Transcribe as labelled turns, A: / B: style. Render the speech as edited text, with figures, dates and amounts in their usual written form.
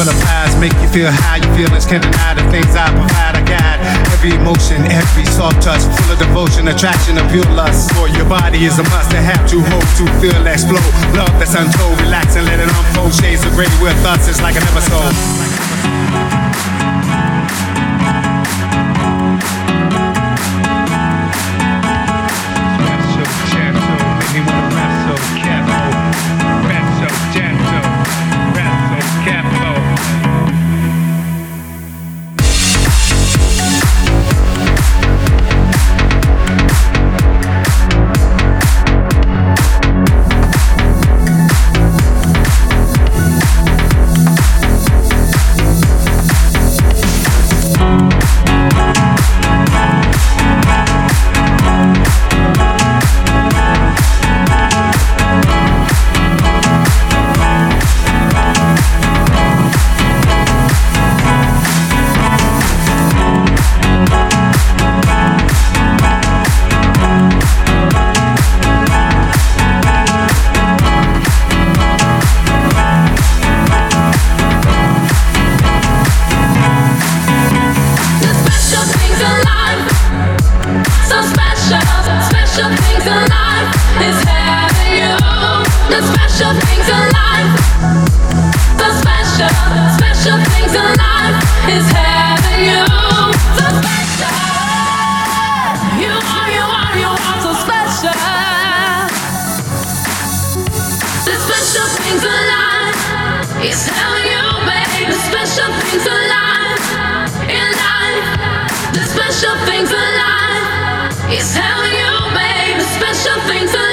A: the past make you feel how you feel. Can't deny the things I provide. I got every emotion, every soft touch, full of devotion, attraction, of pure lust. For your body is a must to have to hold, to feel, explode. Love that's untold, relax and let it unfold. Shades of gray with thoughts, it's like an episode.
B: It's telling you, babe, the special things alive in life. The special things alive. It's telling you, babe, the special things alive.